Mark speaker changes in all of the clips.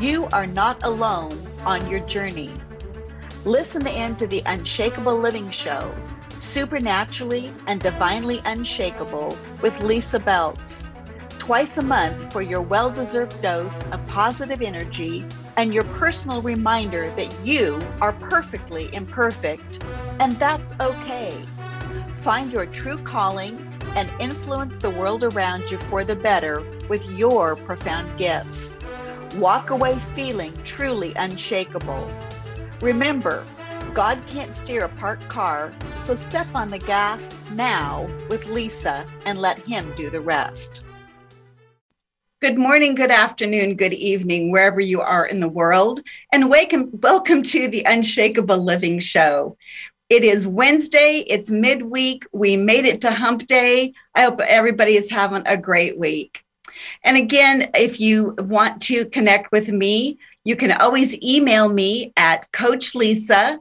Speaker 1: You are not alone on your journey. Listen in to the Unshakable Living Show, Supernaturally and Divinely Unshakable with Lisa Beltz. Twice a month for your well-deserved dose of positive energy and your personal reminder that you are perfectly imperfect, and that's okay. Find your true calling and influence the world around you for the better with your profound gifts. Walk away feeling truly unshakable. Remember, God can't steer a parked car, so step on the gas now with Lisa and let Him do the rest. Good morning, good afternoon, good evening, wherever you are in the world, and welcome to the Unshakable Living Show. It is Wednesday, it's midweek, we made it to Hump Day. I hope everybody is having a great week. And again, if you want to connect with me, you can always email me at Coach Lisa,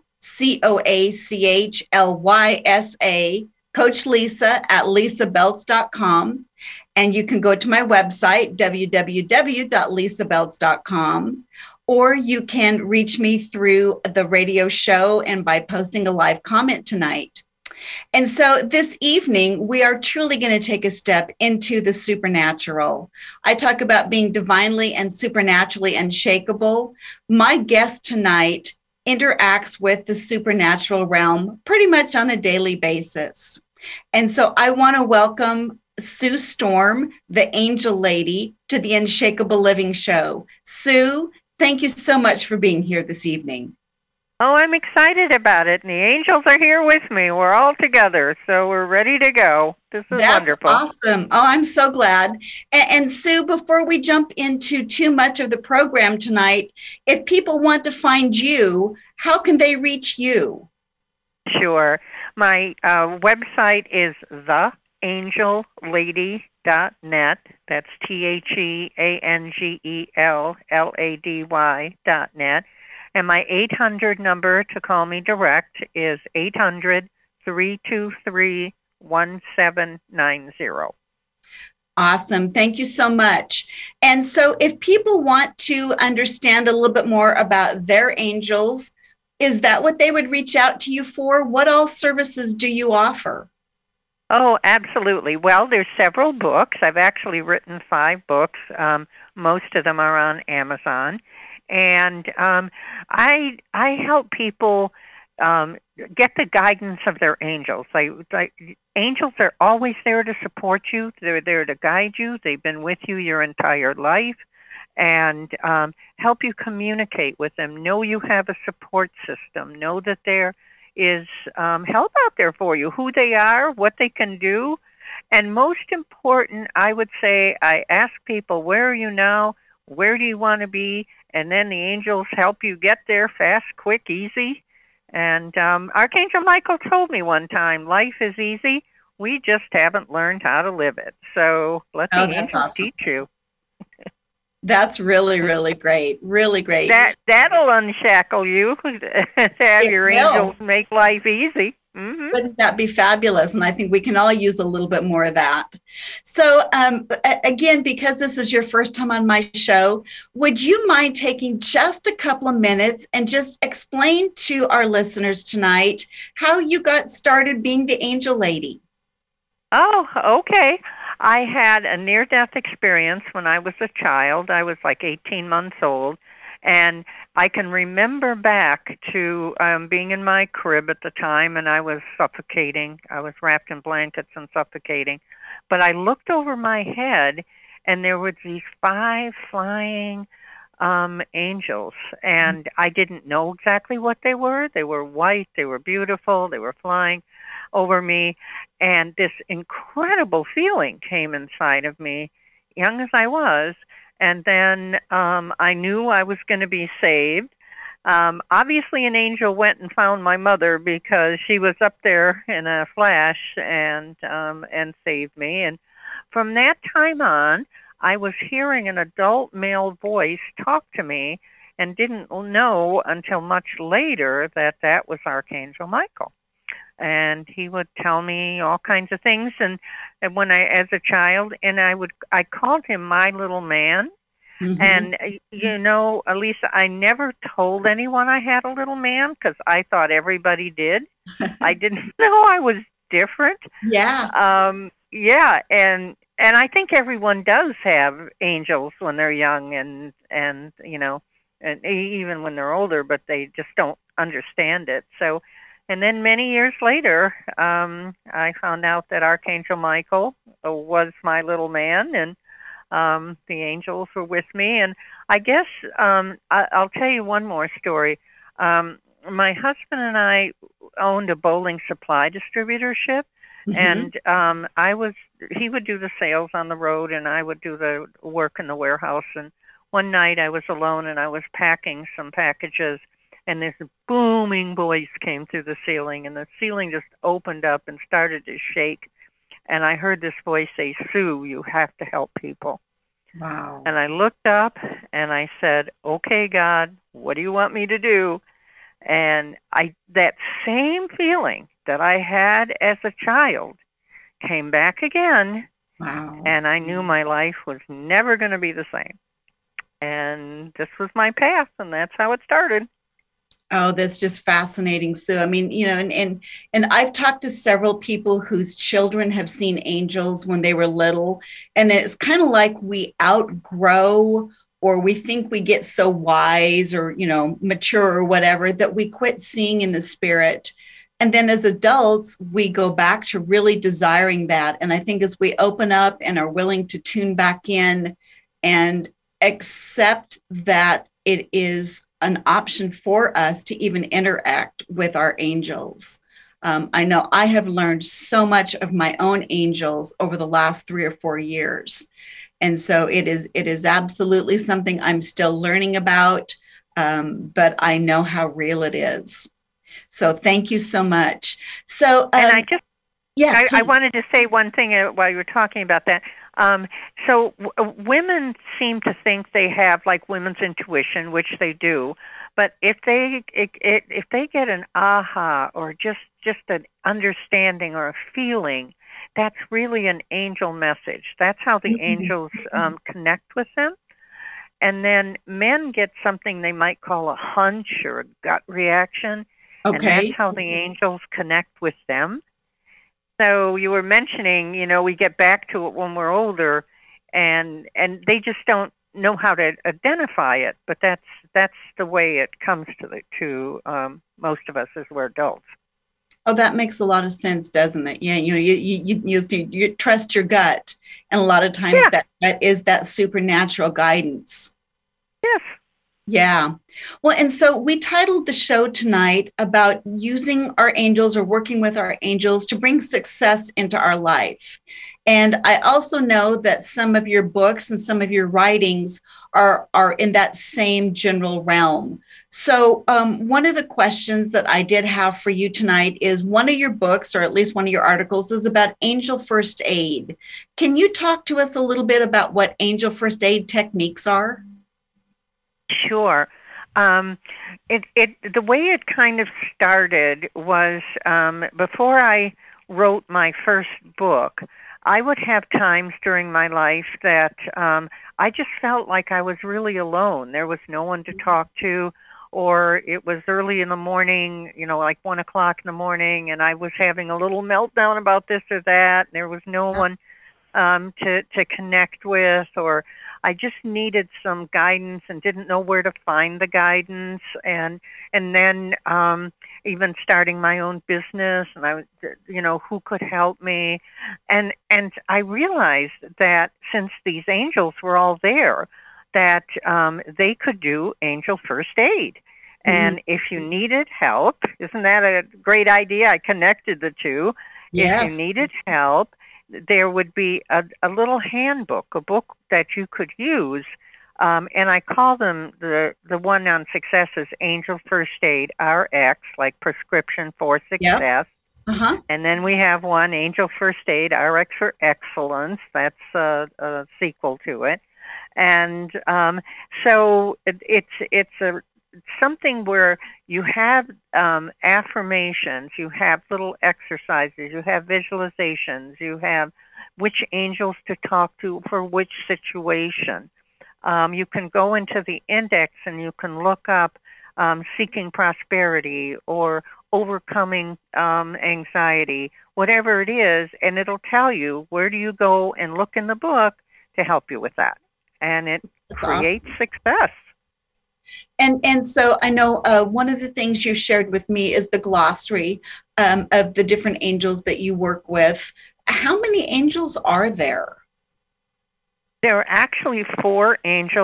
Speaker 1: CoachLysa, Coach Lisa at lisabeltz.com. And you can go to my website, www.lisabeltz.com, or you can reach me through the radio show and by posting a live comment tonight. And so this evening, we are truly going to take a step into the supernatural. I talk about being divinely and supernaturally unshakable. My guest tonight interacts with the supernatural realm pretty much on a daily basis. And so I want to welcome Sue Storm, the Angel Lady, to the Unshakable Living Show. Sue, thank you so much for being here this evening.
Speaker 2: Oh, I'm excited about it. And the angels are here with me. We're all together, so we're ready to go. This is wonderful.
Speaker 1: That's awesome. Oh, I'm so glad. And Sue, before we jump into too much of the program tonight, if people want to find you, how can they reach you?
Speaker 2: Sure. My website is theangellady.net. That's TheAngellLady.net. And my 800 number to call me direct is 800-323-1790.
Speaker 1: Awesome. Thank you so much. And so if people want to understand a little bit more about their angels, is that what they would reach out to you for? What all services do you offer?
Speaker 2: Oh, absolutely. Well, there's several books. I've actually written 5 books. Most of them are on Amazon. And I help people get the guidance of their angels. Like angels are always there to support you. They're there to guide you. They've been with you your entire life, and help you communicate with them. Know you have a support system. Know that there is help out there for you, who they are, what they can do. And most important, I would say, I ask people, where are you now? Where do you want to be? And then the angels help you get there fast, quick, easy. And Archangel Michael told me one time, life is easy. We just haven't learned how to live it. So let the angels teach you.
Speaker 1: That's really, really great. Really great.
Speaker 2: That'll unshackle you to have your angels make life easy. Mm-hmm.
Speaker 1: Wouldn't that be fabulous? And I think we can all use a little bit more of that. So again, because this is your first time on my show, would you mind taking just a couple of minutes and just explain to our listeners tonight how you got started being the Angel Lady?
Speaker 2: Oh, okay. I had a near-death experience when I was a child. I was like 18 months old. And I can remember back to being in my crib at the time, and I was suffocating. I was wrapped in blankets and suffocating. But I looked over my head, and there were these 5 flying angels. And I didn't know exactly what they were. They were white. They were beautiful. They were flying over me. And this incredible feeling came inside of me, young as I was. And then I knew I was going to be saved. Obviously, an angel went and found my mother because she was up there in a flash and saved me. And from that time on, I was hearing an adult male voice talk to me and didn't know until much later that that was Archangel Michael. And he would tell me all kinds of things. And when I, as a child, and I called him my little man.
Speaker 1: Mm-hmm.
Speaker 2: And, Elisa, I never told anyone I had a little man because I thought everybody did. I didn't know I was different.
Speaker 1: Yeah.
Speaker 2: Yeah, and I think everyone does have angels when they're young, and even when they're older, but they just don't understand it. So, and then many years later, I found out that Archangel Michael was my little man, and the angels were with me. And I guess I'll tell you one more story. My husband and I owned a bowling supply distributorship,
Speaker 1: Mm-hmm.
Speaker 2: and he would do the sales on the road, and I would do the work in the warehouse. And one night I was alone, and I was packing some packages, and this booming voice came through the ceiling, and the ceiling just opened up and started to shake. And I heard this voice say, "Sue, you have to help people."
Speaker 1: Wow.
Speaker 2: And I looked up and I said, "Okay, God, what do you want me to do?" And that same feeling that I had as a child came back again,
Speaker 1: Wow.
Speaker 2: and I knew my life was never going to be the same. And this was my path, and that's how it started.
Speaker 1: Oh, that's just fascinating, Sue. I mean, and I've talked to several people whose children have seen angels when they were little, and it's kind of like we outgrow or we think we get so wise or, mature or whatever that we quit seeing in the spirit. And then as adults, we go back to really desiring that. And I think as we open up and are willing to tune back in and accept that it is an option for us to even interact with our angels. I know I have learned so much of my own angels over the last 3 or 4 years. And so it is absolutely something I'm still learning about, but I know how real it is. So thank you so much. So,
Speaker 2: And
Speaker 1: yeah,
Speaker 2: I
Speaker 1: please.
Speaker 2: wanted to say one thing while you were talking about that. Women seem to think they have like women's intuition, which they do. But if they get an aha or just an understanding or a feeling, that's really an angel message. That's how the angels connect with them. And then men get something they might call a hunch or a gut reaction, and that's
Speaker 1: Okay.
Speaker 2: how the angels connect with them. So you were mentioning, we get back to it when we're older, and they just don't know how to identify it. But that's the way it comes to most of us as we're adults.
Speaker 1: Oh, that makes a lot of sense, doesn't it? Yeah, you trust your gut, and a lot of times
Speaker 2: Yeah.
Speaker 1: that is that supernatural guidance.
Speaker 2: Yes.
Speaker 1: Yeah. Well, and so we titled the show tonight about using our angels or working with our angels to bring success into our life. And I also know that some of your books and some of your writings are in that same general realm. So, one of the questions that I did have for you tonight is one of your books, or at least one of your articles, is about angel first aid. Can you talk to us a little bit about what angel first aid techniques are?
Speaker 2: Sure. The way it kind of started was before I wrote my first book. I would have times during my life that I just felt like I was really alone. There was no one to talk to, or it was early in the morning, like 1 o'clock in the morning, and I was having a little meltdown about this or that. And there was no one to connect with, or I just needed some guidance and didn't know where to find the guidance, and then even starting my own business, and I was, who could help me, and I realized that since these angels were all there, that they could do angel first aid.
Speaker 1: Mhm.
Speaker 2: And if you needed help, isn't that a great idea? I connected the two. If you
Speaker 1: Yes.
Speaker 2: needed help, there would be a little handbook, a book that you could use, and I call them the one on success is Angel First Aid RX, like prescription for
Speaker 1: Yep.
Speaker 2: success.
Speaker 1: Uh-huh.
Speaker 2: And then we have one Angel First Aid RX for excellence. That's a sequel to it, and so it's a something where you have affirmations, you have little exercises, you have visualizations, you have which angels to talk to for which situation. You can go into the index and you can look up seeking prosperity or overcoming anxiety, whatever it is, and it'll tell you where do you go and look in the book to help you with that. And it
Speaker 1: That's
Speaker 2: creates
Speaker 1: awesome.
Speaker 2: success.
Speaker 1: And so I know one of the things you shared with me is the glossary of the different angels that you work with. How many angels are there?
Speaker 2: There are actually four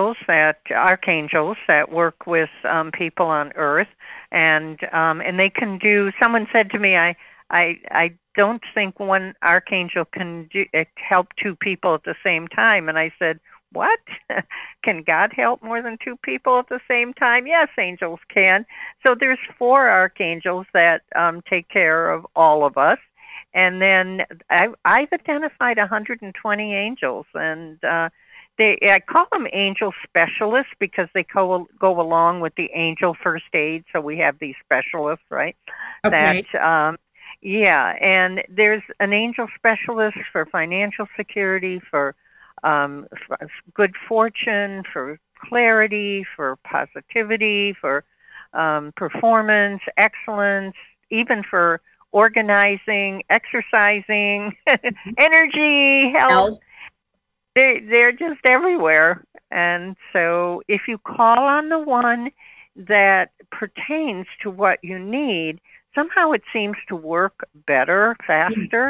Speaker 2: archangels that work with people on Earth, and they can do. Someone said to me, I don't think one archangel can help two people at the same time, and I said, what? Can God help more than two people at the same time? Yes, angels can. So there's four archangels that take care of all of us. And then I've identified 120 angels, and I call them angel specialists because they go along with the angel first aid. So we have these specialists, right?
Speaker 1: Okay.
Speaker 2: Yeah, and there's an angel specialist for financial security, for good fortune, for clarity, for positivity, for performance, excellence, even for organizing, exercising, energy, health.
Speaker 1: Al?
Speaker 2: They're just everywhere. And so if you call on the one that pertains to what you need, somehow it seems to work better, faster.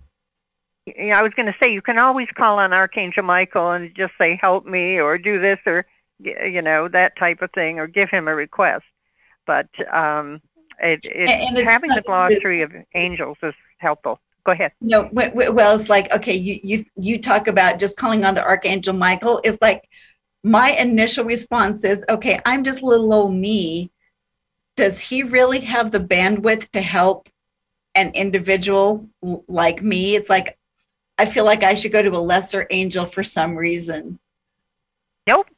Speaker 2: I was going to say, you can always call on Archangel Michael and just say, help me, or do this, or, that type of thing, or give him a request. But
Speaker 1: And it's
Speaker 2: having the
Speaker 1: funny
Speaker 2: glossary of angels is helpful. Go ahead.
Speaker 1: no, well, it's like, okay, you talk about just calling on the Archangel Michael. It's like my initial response is, okay, I'm just little old me. Does he really have the bandwidth to help an individual like me? It's like, I feel like I should go to a lesser angel for some reason.
Speaker 2: Nope.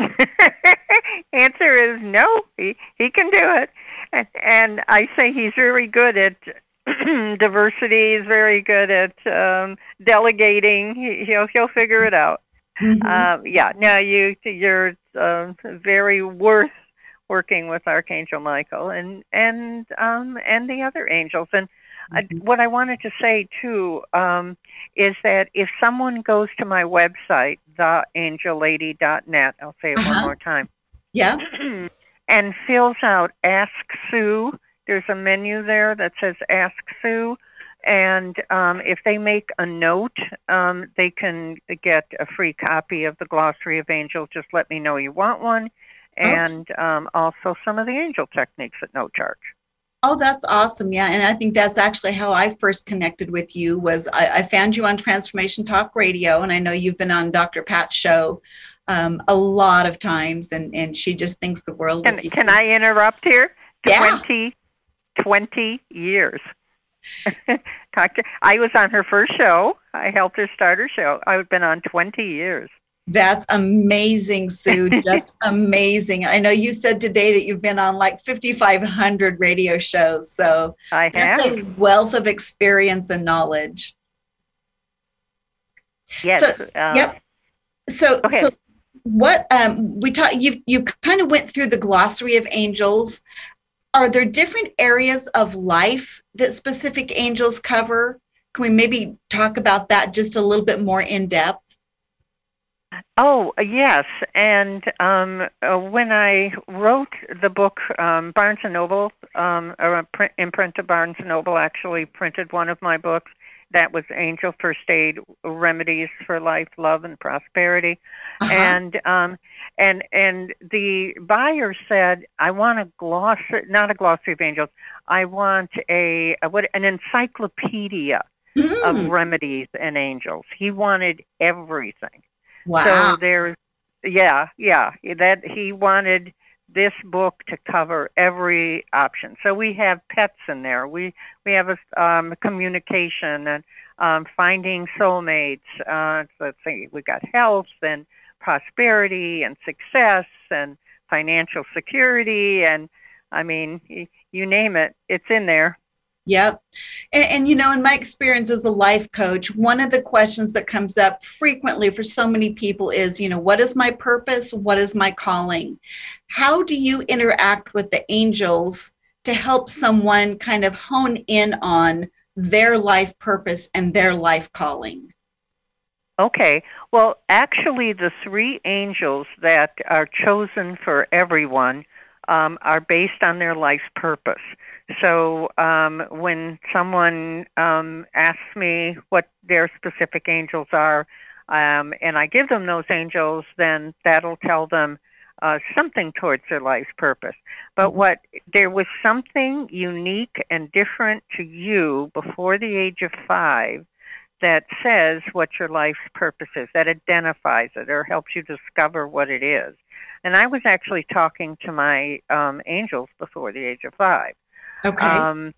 Speaker 2: Answer is no. He can do it, and I say he's very good at diversity. He's very good at delegating. He'll figure it out.
Speaker 1: Mm-hmm.
Speaker 2: Yeah. No, you're very worth working with Archangel Michael and the other angels. And
Speaker 1: Mm-hmm.
Speaker 2: what I wanted to say too is that if someone goes to my website, theangellady.net, I'll say it one more time,
Speaker 1: Yeah.
Speaker 2: and fills out Ask Sue, there's a menu there that says Ask Sue. And if they make a note, they can get a free copy of the Glossary of Angels. Just let me know you want one. And also some of the angel techniques at no charge.
Speaker 1: Oh, that's awesome. Yeah. And I think that's actually how I first connected with you was I found you on Transformation Talk Radio. And I know you've been on Dr. Pat's show a lot of times, and she just thinks the world of you.
Speaker 2: Can I interrupt here?
Speaker 1: Yeah.
Speaker 2: 20 years. I was on her first show. I helped her start her show. I've been on 20 years.
Speaker 1: That's amazing, Sue. Just amazing. I know you said today that you've been on like 5,500 radio shows. So
Speaker 2: I
Speaker 1: that's
Speaker 2: have
Speaker 1: a wealth of experience and knowledge.
Speaker 2: Yes.
Speaker 1: So, yep. So what we talked, you kind of went through the glossary of angels. Are there different areas of life that specific angels cover? Can we maybe talk about that just a little bit more in depth?
Speaker 2: Oh, yes. And when I wrote the book, Barnes & Noble, or imprint of Barnes & Noble actually printed one of my books. That was Angel First Aid, Remedies for Life, Love, and Prosperity. And the buyer said, I want a glossary, not a glossary of angels. I want an encyclopedia of remedies and angels. He wanted everything.
Speaker 1: Wow.
Speaker 2: So there's, that he wanted this book to cover every option. So we have pets in there. We have a communication and finding soulmates. Let's see, we got health and prosperity and success and financial security, and I mean, you name it, it's in there.
Speaker 1: Yep. In my experience as a life coach, one of the questions that comes up frequently for so many people is, what is my purpose? What is my calling? How do you interact with the angels to help someone kind of hone in on their life purpose and their life calling?
Speaker 2: Okay. Well, actually, the three angels that are chosen for everyone are based on their life's purpose. So when someone asks me what their specific angels are, and I give them those angels, then that'll tell them something towards their life's purpose. But what there was something unique and different to you before the age of 5 that says what your life's purpose is, that identifies it or helps you discover what it is. And I was actually talking to my angels before the age of 5.
Speaker 1: Okay.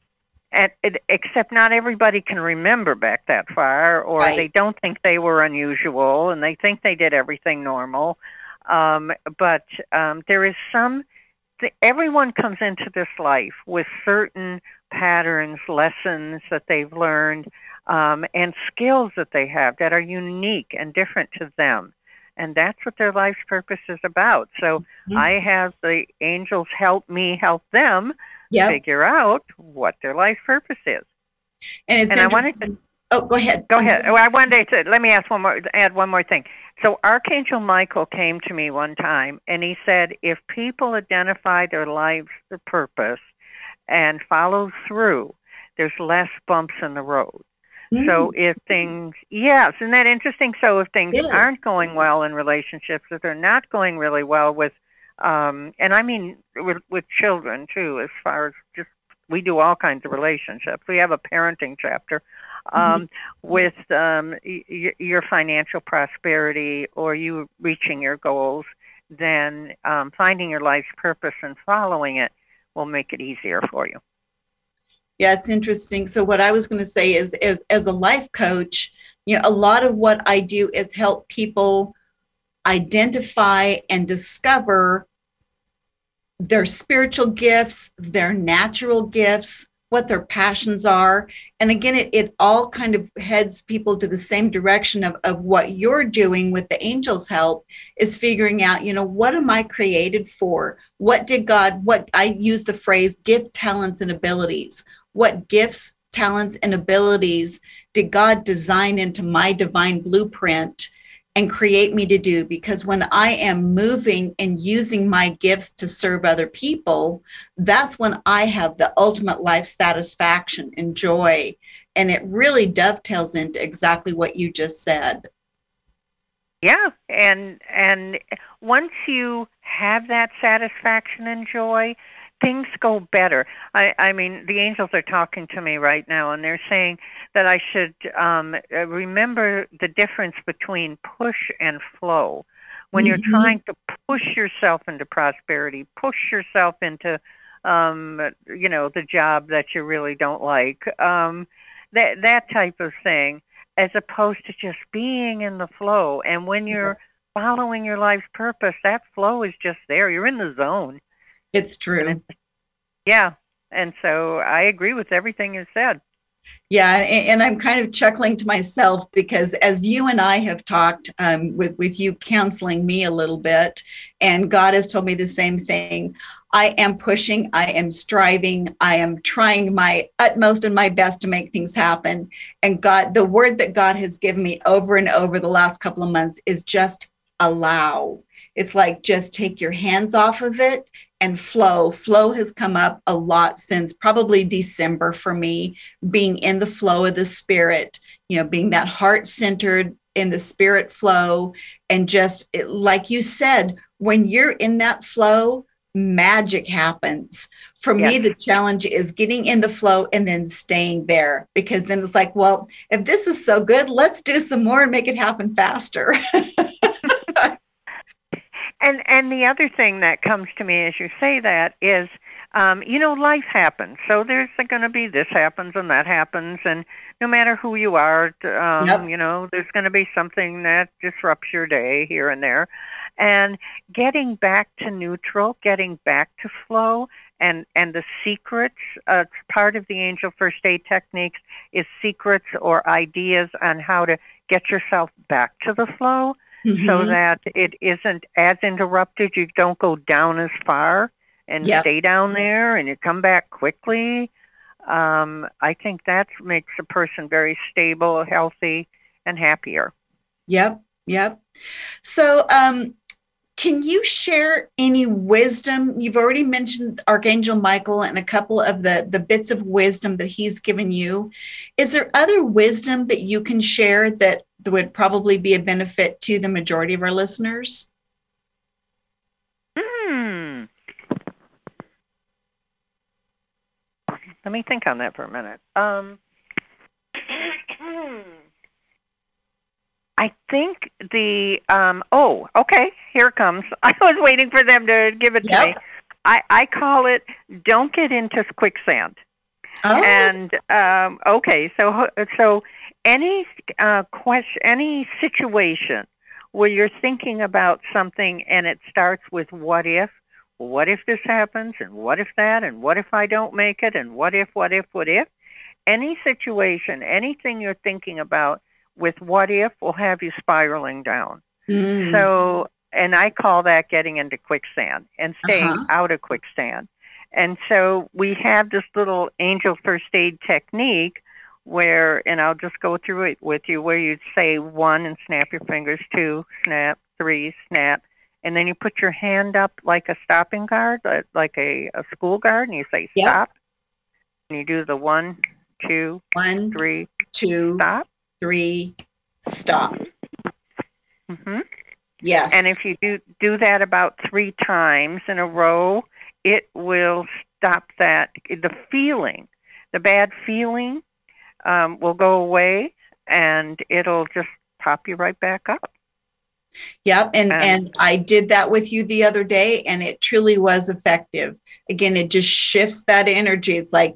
Speaker 2: Except not everybody can remember back that far, or
Speaker 1: Right.
Speaker 2: they don't think they were unusual, and they think they did everything normal. But there is everyone comes into this life with certain patterns, lessons that they've learned, and skills that they have that are unique and different to them. And that's what their life's purpose is about. So I have the angels help me help them figure out what their life purpose is.
Speaker 1: And
Speaker 2: I wanted to.
Speaker 1: Oh, go ahead.
Speaker 2: Go ahead. Well, I wanted to let me add one more thing. So Archangel Michael came to me one time, and he said, if people identify their life's purpose and follow through, there's less bumps in the road. So if things, yes, isn't that interesting? So if things aren't going well in relationships, if they're not going really well with, and I mean with children too, as far as just, we do all kinds of relationships. We have a parenting chapter with your financial prosperity or you reaching your goals, then finding your life's purpose and following it will make it easier for you.
Speaker 1: Yeah, it's interesting. So what I was going to say is, as a life coach, a lot of what I do is help people identify and discover their spiritual gifts, their natural gifts, what their passions are. And again, it all kind of heads people to the same direction of what you're doing with the angels' help is figuring out, what am I created for? What I use the phrase gift, talents, and abilities. What gifts, talents, and abilities did God design into my divine blueprint and create me to do? Because when I am moving and using my gifts to serve other people, that's when I have the ultimate life satisfaction and joy. And it really dovetails into exactly what you just said.
Speaker 2: Yeah, and once you have that satisfaction and joy, things go better. I mean, the angels are talking to me right now, and they're saying that I should remember the difference between push and flow. When you're trying to push yourself into prosperity, push yourself into, the job that you really don't like, that type of thing, as opposed to just being in the flow. And when you're following your life's purpose, that flow is just there. You're in the zone.
Speaker 1: It's true.
Speaker 2: Yeah. And so I agree with everything you said.
Speaker 1: Yeah. And I'm kind of chuckling to myself because as you and I have talked with you counseling me a little bit, and God has told me the same thing. I am pushing, I am striving, I am trying my utmost and my best to make things happen. And God, the word that God has given me over and over the last couple of months is just allow. It's like, just take your hands off of it and flow. Flow has come up a lot since probably December for me, being in the flow of the spirit, being that heart-centered in the spirit flow. And just like you said, when you're in that flow, magic happens. For me, the challenge is getting in the flow and then staying there, because then it's like, well, if this is so good, let's do some more and make it happen faster.
Speaker 2: And the other thing that comes to me as you say that is, life happens. So there's going to be this happens and that happens. And no matter who you are, there's going to be something that disrupts your day here and there. And getting back to neutral, getting back to flow, and the secrets, part of the angel first aid techniques is secrets or ideas on how to get yourself back to the flow, so that it isn't as interrupted. You don't go down as far and stay down there, and you come back quickly. I think that makes a person very stable, healthy, and happier.
Speaker 1: Yep. So, can you share any wisdom? You've already mentioned Archangel Michael and a couple of the bits of wisdom that he's given you. Is there other wisdom that you can share that would probably be a benefit to the majority of our listeners?
Speaker 2: Let me think on that for a minute. I think okay, here it comes. I was waiting for them to give it to me. I call it, don't get into quicksand. Oh. And, okay, so any any situation where you're thinking about something and it starts with what if this happens, and what if that, and what if I don't make it, and what if, any situation, anything you're thinking about with what if will have you spiraling down. So, and I call that getting into quicksand and staying out of quicksand. And so we have this little angel first aid technique where, and I'll just go through it with you, where you'd say 1 and snap your fingers, 2, snap, 3, snap, and then you put your hand up like a stopping guard, like a school guard, and you say stop. And you do the 1, 2, 3,
Speaker 1: 2,
Speaker 2: stop.
Speaker 1: 3, stop. Yes.
Speaker 2: And if you do that about 3 times in a row, it will stop that. The bad feeling will go away, and it'll just pop you right back up.
Speaker 1: Yep. And I did that with you the other day, and it truly was effective. Again, it just shifts that energy. It's like,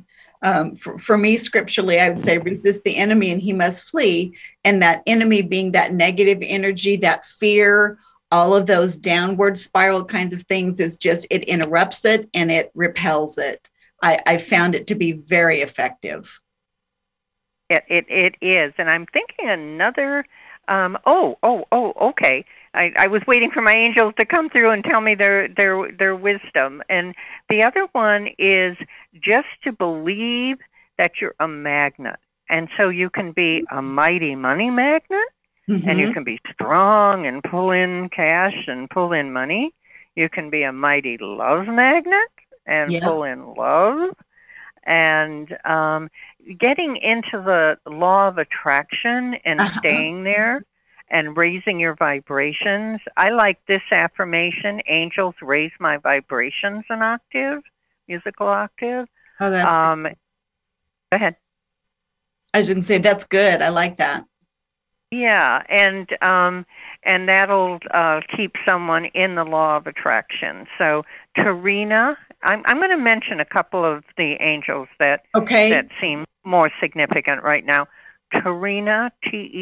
Speaker 1: for me, scripturally, I would say resist the enemy and he must flee. And that enemy being that negative energy, that fear, all of those downward spiral kinds of things, is just, it interrupts it and it repels it. I found it to be very effective.
Speaker 2: It is. And I'm thinking another, okay. I was waiting for my angels to come through and tell me their wisdom. And the other one is just to believe that you're a magnet. And so you can be a mighty money magnet, and you can be strong and pull in cash and pull in money. You can be a mighty love magnet and pull in love. And getting into the law of attraction and staying there and raising your vibrations. I like this affirmation: angels raise my vibrations an octave, musical octave.
Speaker 1: Oh, that's
Speaker 2: good. Go ahead.
Speaker 1: I was going to say, that's good. I like that.
Speaker 2: Yeah, and that'll keep someone in the law of attraction. So, Tarina, I'm going to mention a couple of the angels that seem more significant right now. Terina,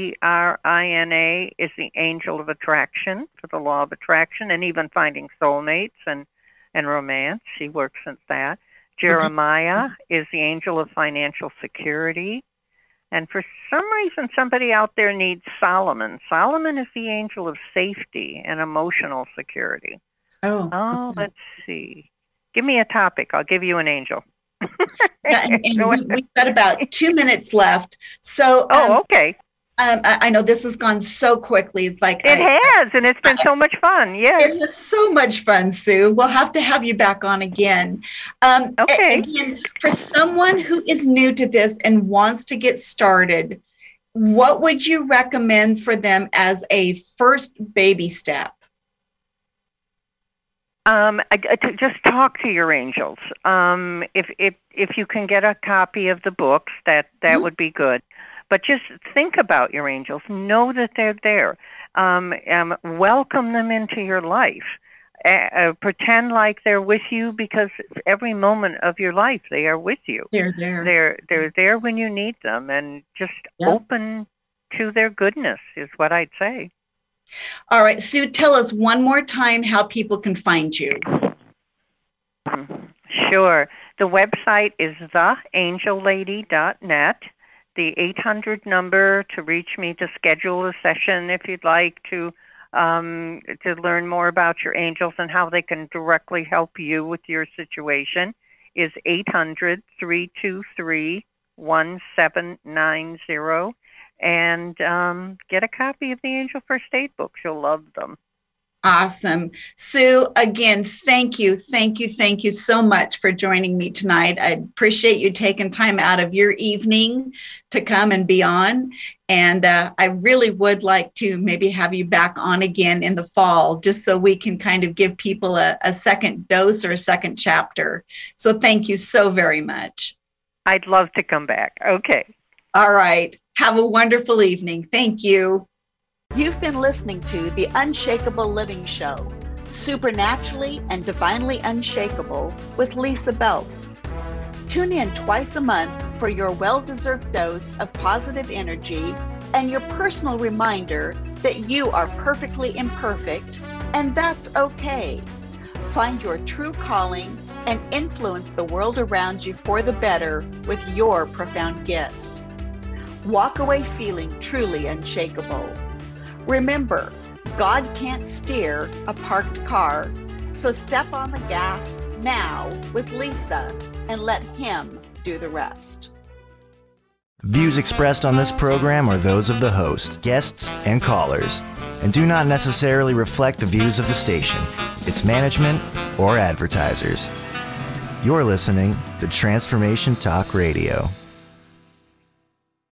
Speaker 2: Terina, is the angel of attraction for the law of attraction, and even finding soulmates and romance. She works since that. Jeremiah is the angel of financial security. And for some reason, somebody out there needs Solomon. Solomon is the angel of safety and emotional security. Oh, let's see. Give me a topic. I'll give you an angel.
Speaker 1: We've got about 2 minutes left. So,
Speaker 2: okay.
Speaker 1: I know this has gone so quickly. It's like
Speaker 2: it has, and it's been so much fun. Yes,
Speaker 1: it was so much fun, Sue. We'll have to have you back on again.
Speaker 2: Okay.
Speaker 1: Again, for someone who is new to this and wants to get started, what would you recommend for them as a first baby step?
Speaker 2: Just talk to your angels. If you can get a copy of the books, that would be good. But just think about your angels. Know that they're there. Welcome them into your life. Pretend like they're with you, because every moment of your life they are with you.
Speaker 1: They're there.
Speaker 2: They're there when you need them, and just open to their goodness is what I'd say.
Speaker 1: All right, Sue, tell us one more time how people can find you.
Speaker 2: Sure. The website is theangellady.net. The 800 number to reach me to schedule a session if you'd like to learn more about your angels and how they can directly help you with your situation is 800-323-1790. And get a copy of the Angel First Aid books. You'll love them.
Speaker 3: Awesome. Sue, again, thank you so much for joining me tonight. I appreciate you taking time out of your evening to come and be on. And I really would like to maybe have you back on again in the fall, just so we can kind of give people a second dose or a second chapter. So thank you so very much.
Speaker 2: I'd love to come back. Okay.
Speaker 3: All right. Have a wonderful evening. Thank you.
Speaker 1: You've been listening to The Unshakable Living Show, Supernaturally and Divinely Unshakable with Lisa Beltz. Tune in twice a month for your well-deserved dose of positive energy and your personal reminder that you are perfectly imperfect, and that's okay. Find your true calling and influence the world around you for the better with your profound gifts. Walk away feeling truly unshakable. Remember, God can't steer a parked car, so step on the gas now with Lisa and let Him do the rest.
Speaker 4: The views expressed on this program are those of the host, guests, and callers, and do not necessarily reflect the views of the station, its management, or advertisers. You're listening to Transformation Talk Radio.